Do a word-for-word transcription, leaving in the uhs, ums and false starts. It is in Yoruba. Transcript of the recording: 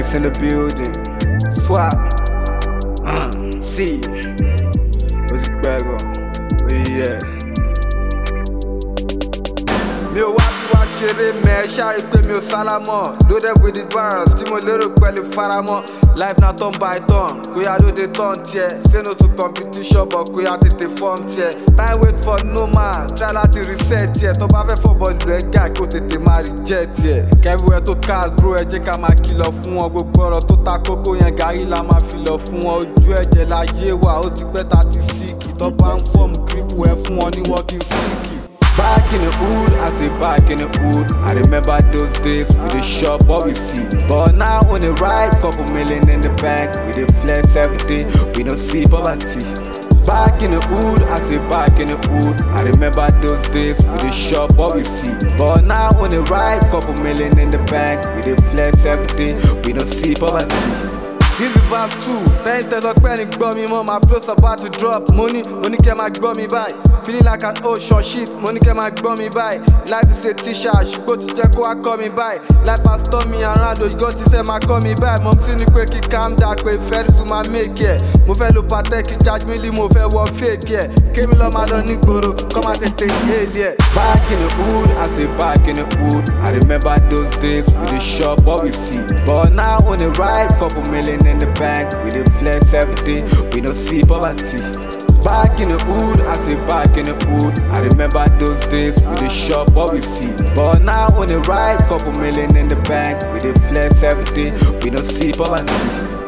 Ace in the building. Swap. Uh, see. What's it back on? Where you at? Mi ò wá bí wá ṣeré mẹ́, ṣáàrí pé mi ò sálámọ̀. Loaded with the virus tí mo lérò pẹ̀lú faramọ́. Life na turn by turn, kò yá lóde turn tiẹ̀. Say no to competition but kò yá tètè form tiẹ̀. Time wait for no man, try láti reset tiẹ̀. Tó bá fẹ́ fọ̀bọ̀ lu ẹ̀ gà kó tètè má reject tiẹ̀. Everywhere tó cast bro ẹ jẹ́ ká máa kìlọ̀ fún wọn. Gbogbo ọ̀rọ̀ tó ta kókó yẹn gàrí la máa fi lọ fún wọn. Ojú ẹ̀jẹ̀ láyé wà, ó ti pẹ́ ta ti síkì. Tó bá ń fọ́ọ̀mù kírípù ẹ fún wọn ní walking sticky. Back in the hood, I say back in the hood. I remember those days we dey shop what we see. But now on the ride, couple million in the bank. We dey flex every day, we don't see poverty. Back in the hood, I say back in the hood. I remember those days we dey shop what we see. But now on the ride, couple million in the bank. We dey flex every day, we don't see poverty. This is verse two. Fẹ́yìn tẹ́sán pẹ́ ní gbọ́ mi mọ́, my flow's about to drop. Money, money kẹ́ máa gbọ́ mi báyìí. Feeling like an old short shit, money kẹ́ máa gbọ́ mi báyìí. Life is a t-shirt, ṣùgbọ́n ti jẹ́ kó wá kọ́ mi báyìí. Life has turned me around, òyìnbó ti fẹ́ máa kọ́ mi báyìí. Mọ̀ sí ni pé kí calm down, pé very soon máa make ẹ̀. Mo fẹ́ lo patek, kí charge mi lí, mo fẹ́ wọ fake ẹ̀. Kémi lọ́ máa lọ nígboro, kọ́ máa tètè hélì ẹ̀. Back in the hood, I say back in the hood. I remember those days, we dey shop what we see. But now on the ride, couple million in the bank. We dey flex every day, we don't see poverty. Back in the hood, I say back in the hood. I remember those days, we dey shop what we see. But now on the ride, couple million in the bank. We dey flex every day, we don't see poverty.